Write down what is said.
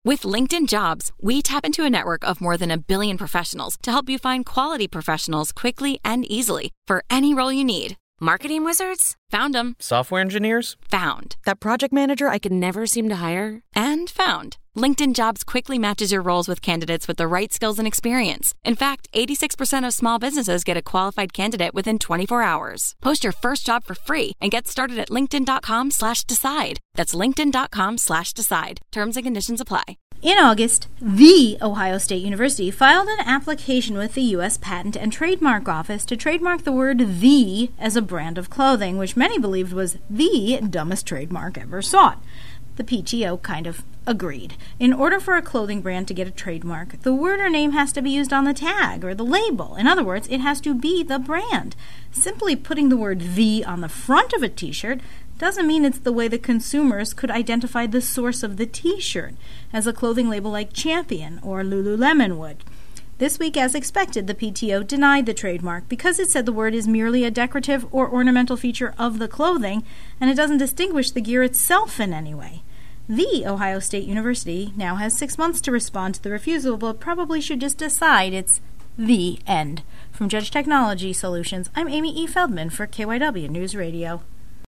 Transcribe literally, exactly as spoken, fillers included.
With LinkedIn Jobs, we tap into a network of more than a billion professionals to help you find quality professionals quickly and easily for any role you need. Marketing wizards? Found them. Software engineers? Found. That project manager I could never seem to hire? And found. LinkedIn Jobs quickly matches your roles with candidates with the right skills and experience. In fact, eighty-six percent of small businesses get a qualified candidate within twenty-four hours. Post your first job for free and get started at linkedin.com slash decide. That's linkedin.com slash decide. Terms and conditions apply. In August, the Ohio State University filed an application with the U S Patent and Trademark Office to trademark the word "the" as a brand of clothing, which many believed was the dumbest trademark ever sought. The P T O kind of agreed. In order for a clothing brand to get a trademark, the word or name has to be used on the tag or the label. In other words, it has to be the brand. Simply putting the word "the" on the front of a t-shirt doesn't mean it's the way the consumers could identify the source of the t-shirt, as a clothing label like Champion or Lululemon would. This week, as expected, the P T O denied the trademark because it said the word is merely a decorative or ornamental feature of the clothing, and it doesn't distinguish the gear itself in any way. The Ohio State University now has six months to respond to the refusal, but probably should just decide it's the end. From Judge Technology Solutions, I'm Amy E. Feldman for K Y W News Radio.